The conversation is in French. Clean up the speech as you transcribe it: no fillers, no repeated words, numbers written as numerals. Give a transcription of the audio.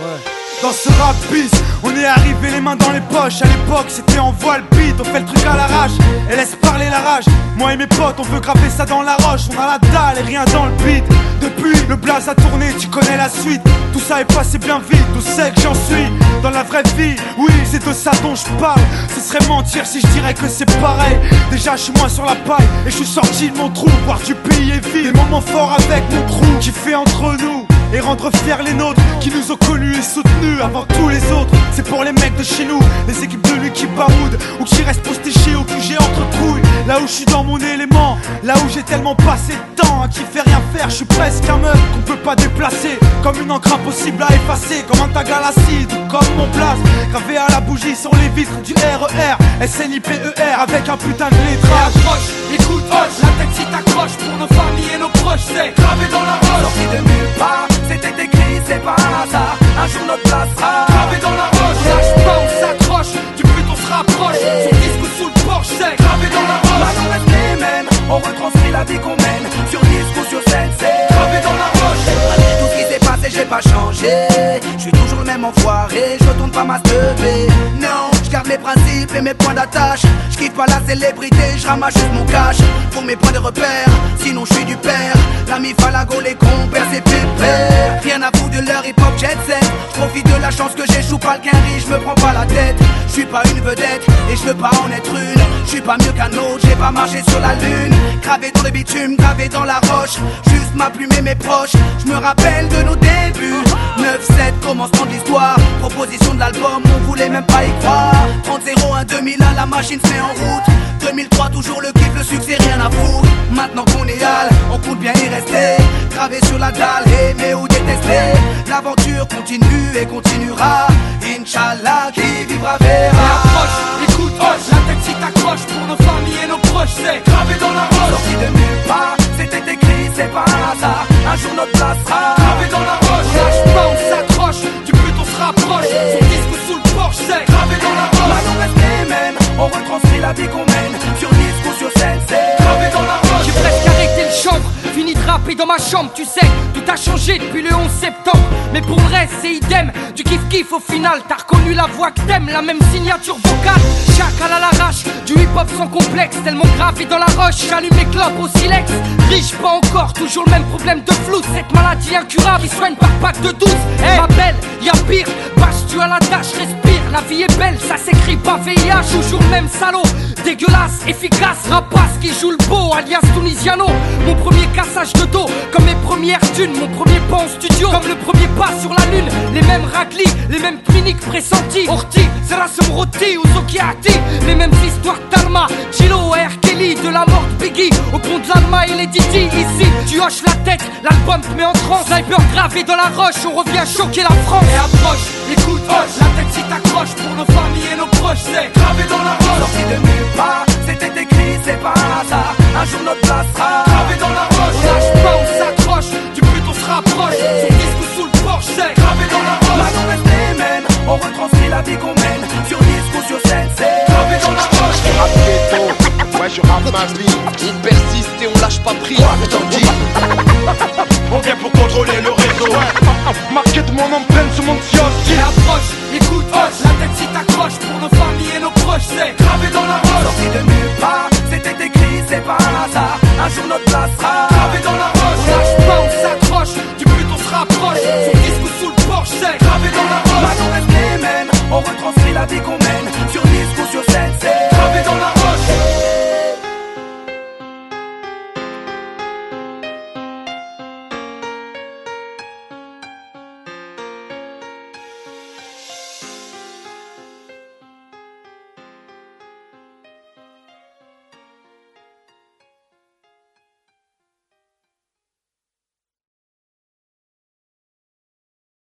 Dans ce rap bis, on est arrivé les mains dans les poches. À l'époque c'était en voile beat, on fait le truc à l'arrache et laisse parler la rage. Moi et mes potes on veut graver ça dans la roche. On a la dalle et rien dans le beat. Depuis le blaze a tourné, tu connais la suite. Tout ça est passé bien vite, où c'est que j'en suis dans la vraie vie, oui c'est de ça dont je parle. Ce serait mentir si je dirais que c'est pareil. Déjà je suis moins sur la paille et je suis sorti de mon trou. Voir du pays est vide, des moments forts avec mon crew qui fait entre nous et rendre fiers les nôtres qui nous ont connus et soutenus avant tous les autres. C'est pour les mecs de chez nous, les équipes de lui qui baroudent ou qui restent postés au QG entre couilles. Là où je suis dans mon élément, là où j'ai tellement passé de temps à qui fait rien faire. Je suis presque un meuf qu'on peut pas déplacer, comme une encre impossible à effacer, comme un tag à l'acide ou comme mon place gravé à la bougie sur les vitres du RER SNIPER avec un putain de lettrage. Approche, écoute, hoche, la tête si t'accroches pour nos familles et nos proches, c'est gravé dans la roche. Sorti de nulle part, c'était écrit, c'est pas un hasard. Un jour notre place sera gravé dans la roche. Lâche pas, on s'accroche, du but on se rapproche. Sur disque ou sous le porche, c'est gravé dans la roche. Maintenant reste les mêmes, on retranscrit la vie qu'on mène. Sur disque ou sur scène, c'est gravé dans la roche. tout ce qui s'est passé, j'ai pas changé. Je suis toujours le même enfoiré, je retourne pas ma teubée. Non, je garde mes principes et mes points d'attache. Je kiffe pas la célébrité, je ramasse juste mon cash pour mes points de repère, sinon je suis du père. L'ami Falago, les compères, c'est pépère. Rien à foutre de leur hip-hop jet set. Je profite de la chance que j'échoue pas le quinri, je me prends pas la tête. Je suis pas une vedette et je veux pas en être une. Je suis pas mieux qu'un autre, j'ai pas marché sur la lune. Gravé dans le bitume, gravé dans la roche. Juste ma plume et mes proches, je me rappelle de nos débuts. 9-7, commencement de l'histoire. Proposition de l'album, on voulait même pas y croire. 30-01, 2001, la machine se met en route. 2003, toujours le kiff, le succès, rien à foutre. Maintenant qu'on est hal, on compte bien y rester. Gravé sur la dalle, aimer ou détester. L'aventure continue et continuera. Inch'Allah, qui vivra verra. Approche, écoute, hoche, la tête si t'accroches pour nos familles et nos proches, c'est gravé dans la roche. Sorti de nulle part, c'était écrit, c'est pas un hasard. Un jour notre place sera gravé dans la roche. Lâche pas, on s'accroche, du but on se rapproche. Sur disque ou sous le porche, c'est gravé dans la roche. Maintenant reste les mêmes, on retranscrit la vie qu'on mène. Sur disque ou sur scène, c'est gravé dans la roche. J'ai presque arrêté le chanvre, fini de rapper dans ma chambre. Tu sais, tout a changé depuis le 11 septembre. Mais pour le reste, c'est idem, du kiff-kiff au final. T'as reconnu la voix que t'aimes, la même signature vocale. Chacal à l'arrache, du hip-hop sans complexe. Tellement gravé dans la roche, j'allume mes clopes au silex. Riche pas encore, toujours le même problème de flou. Cette maladie incurable, ils soignent par pack de 12. Ma belle, y'a pire, bâche-tu à la tâche, respire. La vie est belle, ça s'écrit pas VIH. Toujours le même salaud, dégueulasse, efficace. Rapace qui joue le beau, alias Tunisiano. Mon premier cassage de dos, comme mes premières thunes. Mon premier pas en studio, comme le premier pas sur la lune. Les mêmes raclis, les mêmes cliniques pressentis. Orti, Serasum Roti ou Zokiati. Les mêmes histoires d'Alma, Chilo, R. Kelly. De la mort de Biggie, au pont de l'Alma et les Didi. Ici, tu hoches la tête, l'album te met en transe. Sniper gravé dans la roche, on revient choquer la France. Et approche, écoute, hoche, la tête si t'accroches pour nos familles et nos proches, c'est gravé dans la roche. Sorti de nulle part, c'était écrit, c'est pas un hasard. Un jour notre place sera gravé dans la roche. Lâche pas, on s'accroche, du but on se rapproche. Sur disque ou sous le porche, c'est gravé dans la roche. Maintenant reste les mêmes, on retranscrit la vie qu'on mène. Sur disque ou sur scène, c'est gravé dans la roche. Je rappe ghetto, ouais je rappe ma vie. On persiste et on lâche pas prise. On vient pour contrôler le réseau. Marqué de mon empreinte sur mon kiosque. Et approche, écoute, hoche, la tête si t'accroches pour nos familles et nos proches, c'est gravé dans la roche. Sorti de nulle part, c'était écrit, c'est pas un hasard. Un jour notre place sera